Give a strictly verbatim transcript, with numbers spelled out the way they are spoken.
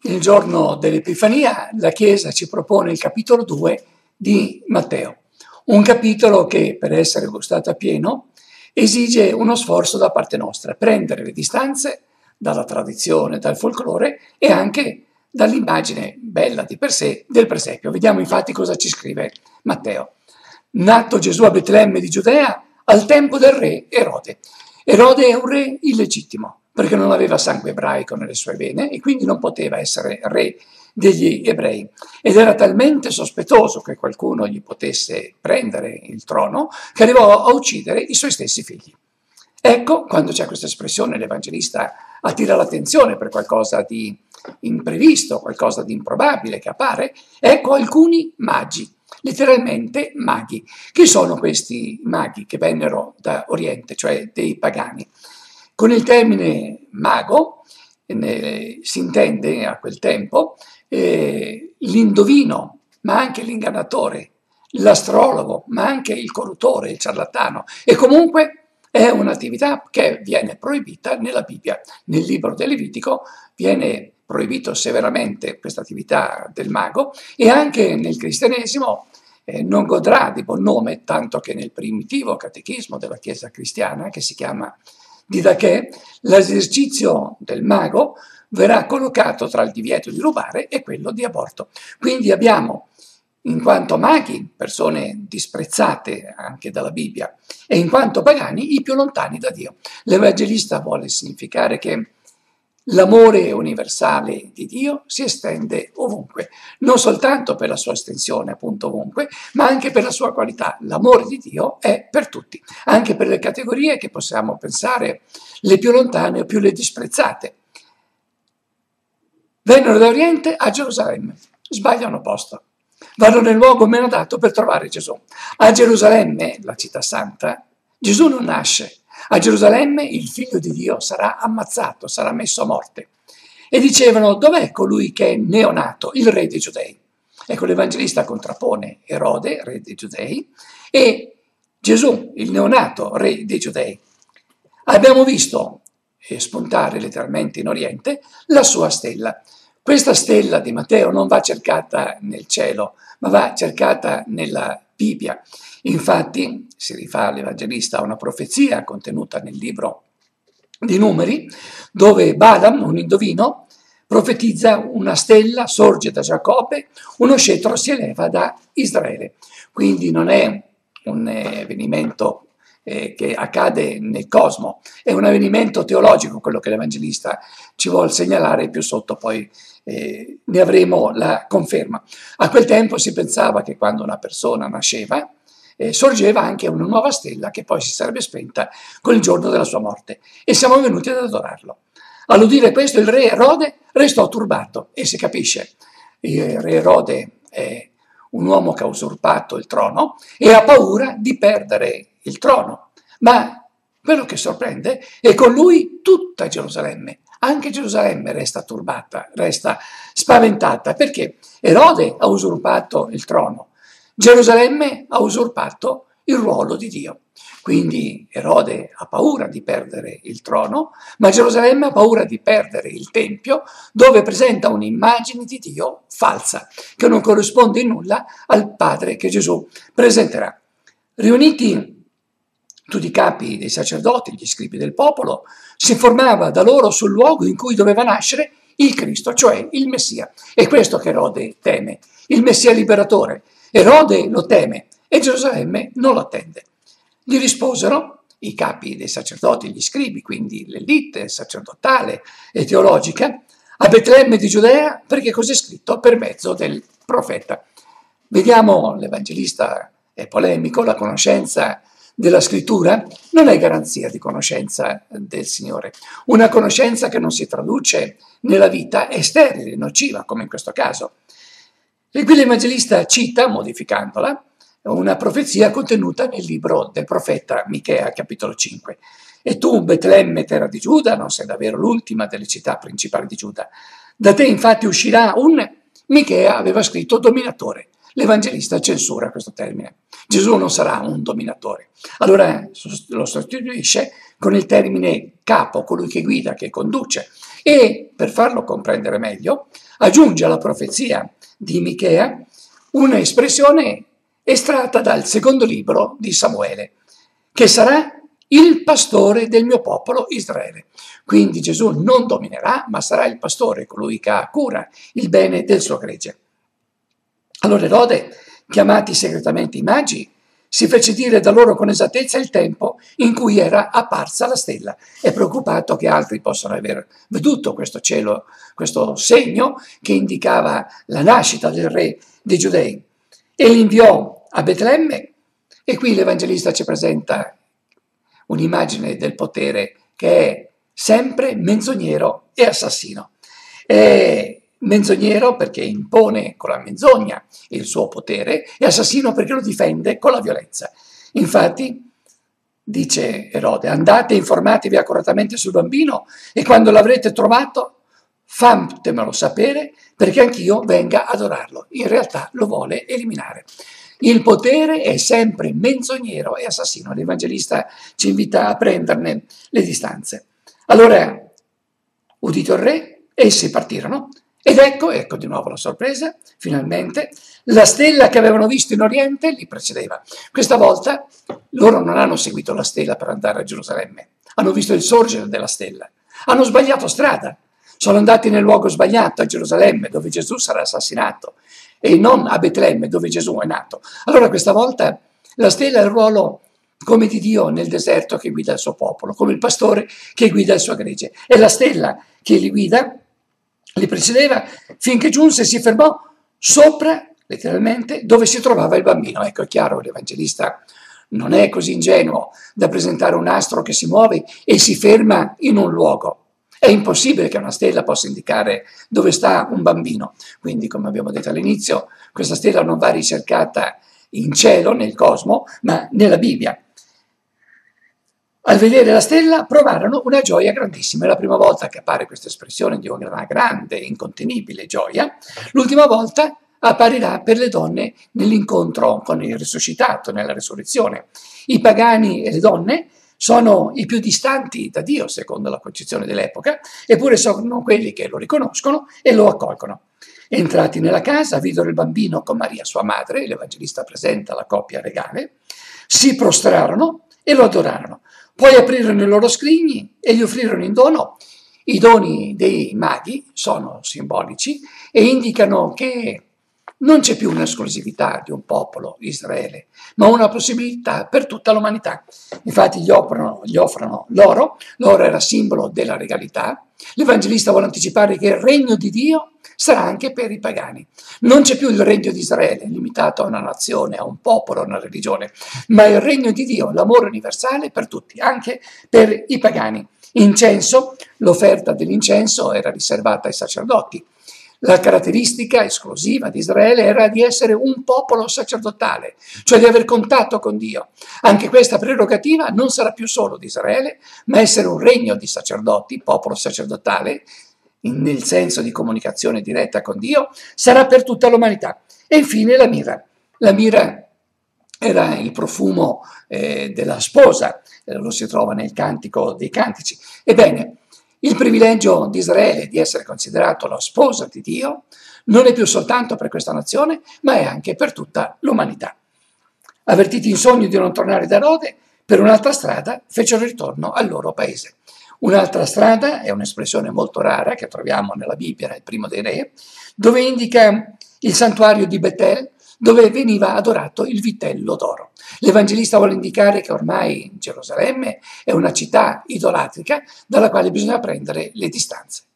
Il giorno dell'Epifania la Chiesa ci propone il capitolo due di Matteo, un capitolo che, per essere gustato a pieno, esige uno sforzo da parte nostra, prendere le distanze dalla tradizione, dal folklore e anche dall'immagine bella di per sé del presepio. Vediamo infatti cosa ci scrive Matteo. Nato Gesù a Betlemme di Giudea al tempo del re Erode. Erode è un re illegittimo, perché non aveva sangue ebraico nelle sue vene e quindi non poteva essere re degli ebrei. Ed era talmente sospettoso che qualcuno gli potesse prendere il trono che arrivò a uccidere i suoi stessi figli. Ecco, quando c'è questa espressione, l'Evangelista attira l'attenzione per qualcosa di imprevisto, qualcosa di improbabile che appare. Ecco alcuni magi, letteralmente maghi. Chi sono questi maghi che vennero da Oriente, cioè dei pagani? Con il termine mago eh, si intende a quel tempo eh, l'indovino, ma anche l'ingannatore, l'astrologo, ma anche il corruttore, il ciarlatano. E comunque è un'attività che viene proibita nella Bibbia. Nel libro del Levitico viene proibito severamente questa attività del mago e anche nel cristianesimo eh, non godrà di buon nome, tanto che nel primitivo catechismo della Chiesa cristiana, che si chiama Didache, l'esercizio del mago verrà collocato tra il divieto di rubare e quello di aborto. Quindi abbiamo, in quanto maghi, persone disprezzate anche dalla Bibbia, e in quanto pagani, i più lontani da Dio. L'Evangelista vuole significare che l'amore universale di Dio si estende ovunque, non soltanto per la sua estensione, appunto ovunque, ma anche per la sua qualità. L'amore di Dio è per tutti, anche per le categorie che possiamo pensare le più lontane o più le disprezzate. Vennero da Oriente a Gerusalemme, sbagliano posto. Vanno nel luogo meno adatto per trovare Gesù. A Gerusalemme, la città santa, Gesù non nasce. A Gerusalemme il figlio di Dio sarà ammazzato, sarà messo a morte. E dicevano, dov'è colui che è neonato, il re dei Giudei? Ecco, l'Evangelista contrappone Erode, re dei Giudei, e Gesù, il neonato re dei Giudei. Abbiamo visto spuntare letteralmente in Oriente la sua stella. Questa stella di Matteo non va cercata nel cielo, ma va cercata nella Bibbia. Infatti, si rifà l'Evangelista a una profezia contenuta nel libro di Numeri, dove Balaam, un indovino, profetizza una stella sorge da Giacobbe, uno scettro si eleva da Israele. Quindi non è un avvenimento eh, che accade nel cosmo, è un avvenimento teologico, quello che l'Evangelista ci vuol segnalare, più sotto poi eh, ne avremo la conferma. A quel tempo si pensava che quando una persona nasceva, Eh, sorgeva anche una nuova stella che poi si sarebbe spenta con il giorno della sua morte e siamo venuti ad adorarlo. All'udire questo il re Erode restò turbato e si capisce, il re Erode è un uomo che ha usurpato il trono e ha paura di perdere il trono, ma quello che sorprende è con lui tutta Gerusalemme. Anche Gerusalemme resta turbata, resta spaventata perché Erode ha usurpato il trono. Gerusalemme ha usurpato il ruolo di Dio. Quindi Erode ha paura di perdere il trono, ma Gerusalemme ha paura di perdere il Tempio, dove presenta un'immagine di Dio falsa, che non corrisponde in nulla al Padre che Gesù presenterà. Riuniti tutti i capi dei sacerdoti, gli scribi del popolo, si informava da loro sul luogo in cui doveva nascere il Cristo, cioè il Messia. È questo che Erode teme, il Messia liberatore. Erode lo teme e Gerusalemme non lo attende. Gli risposero i capi dei sacerdoti, gli scribi, quindi l'elite sacerdotale e teologica, a Betlemme di Giudea, perché così è scritto per mezzo del profeta. Vediamo, l'Evangelista è polemico, la conoscenza della scrittura non è garanzia di conoscenza del Signore. Una conoscenza che non si traduce nella vita è sterile, nociva, come in questo caso. E qui l'Evangelista cita, modificandola, una profezia contenuta nel libro del profeta Michea, capitolo cinque. E tu, Betlemme, terra di Giuda, non sei davvero l'ultima delle città principali di Giuda. Da te infatti uscirà un... Michea aveva scritto dominatore. L'Evangelista censura questo termine. Gesù non sarà un dominatore. Allora lo sostituisce con il termine capo, colui che guida, che conduce. E, per farlo comprendere meglio, aggiunge alla profezia di Michea un'espressione estratta dal secondo libro di Samuele, che sarà il pastore del mio popolo Israele. Quindi Gesù non dominerà, ma sarà il pastore, colui che ha cura il bene del suo gregge. Allora Erode, chiamati segretamente i magi, si fece dire da loro con esattezza il tempo in cui era apparsa la stella. È preoccupato che altri possano aver veduto questo cielo, questo segno che indicava la nascita del re dei Giudei. E li inviò a Betlemme, e qui l'Evangelista ci presenta un'immagine del potere che è sempre menzognero e assassino. È menzognero perché impone con la menzogna il suo potere, e assassino perché lo difende con la violenza. Infatti, dice Erode, andate e informatevi accuratamente sul bambino, e quando l'avrete trovato fatemelo sapere perché anch'io venga ad adorarlo. In realtà lo vuole eliminare. Il potere è sempre menzognero e assassino. L'Evangelista ci invita a prenderne le distanze. Allora, udito il re, essi partirono. Ed ecco, ecco di nuovo la sorpresa, finalmente, la stella che avevano visto in Oriente li precedeva. Questa volta loro non hanno seguito la stella per andare a Gerusalemme, hanno visto il sorgere della stella, hanno sbagliato strada, sono andati nel luogo sbagliato, a Gerusalemme, dove Gesù sarà assassinato, e non a Betlemme, dove Gesù è nato. Allora questa volta la stella ha il ruolo come di Dio nel deserto che guida il suo popolo, come il pastore che guida il suo gregge. È la stella che li guida, li precedeva, finché giunse e si fermò sopra, letteralmente, dove si trovava il bambino. Ecco, è chiaro, l'Evangelista non è così ingenuo da presentare un astro che si muove e si ferma in un luogo. È impossibile che una stella possa indicare dove sta un bambino. Quindi, come abbiamo detto all'inizio, questa stella non va ricercata in cielo, nel cosmo, ma nella Bibbia. Al vedere la stella provarono una gioia grandissima. È la prima volta che appare questa espressione di una grande, incontenibile gioia. L'ultima volta apparirà per le donne nell'incontro con il risuscitato, nella resurrezione. I pagani e le donne sono i più distanti da Dio, secondo la concezione dell'epoca, eppure sono quelli che lo riconoscono e lo accolgono. Entrati nella casa, videro il bambino con Maria, sua madre, l'Evangelista presenta la coppia regale, si prostrarono e lo adorarono. Poi aprirono i loro scrigni e gli offrirono in dono. I doni dei maghi sono simbolici e indicano che non c'è più un'esclusività di un popolo, Israele, ma una possibilità per tutta l'umanità. Infatti gli offrono, gli offrono l'oro, l'oro era simbolo della regalità. L'Evangelista vuole anticipare che il regno di Dio sarà anche per i pagani. Non c'è più il regno di Israele, limitato a una nazione, a un popolo, a una religione, ma il regno di Dio, l'amore universale per tutti, anche per i pagani. Incenso, l'offerta dell'incenso era riservata ai sacerdoti. La caratteristica esclusiva di Israele era di essere un popolo sacerdotale, cioè di aver contatto con Dio. Anche questa prerogativa non sarà più solo di Israele, ma essere un regno di sacerdoti, popolo sacerdotale, nel senso di comunicazione diretta con Dio, sarà per tutta l'umanità. E infine la mirra. La mirra era il profumo eh, della sposa, eh, lo si trova nel Cantico dei Cantici. Ebbene, il privilegio di Israele di essere considerato la sposa di Dio non è più soltanto per questa nazione, ma è anche per tutta l'umanità. Avvertiti in sogno di non tornare da Erode, per un'altra strada fecero ritorno al loro paese. Un'altra strada è un'espressione molto rara che troviamo nella Bibbia, nel Primo dei Re, dove indica il santuario di Betel, dove veniva adorato il vitello d'oro. L'Evangelista vuole indicare che ormai Gerusalemme è una città idolatrica dalla quale bisogna prendere le distanze.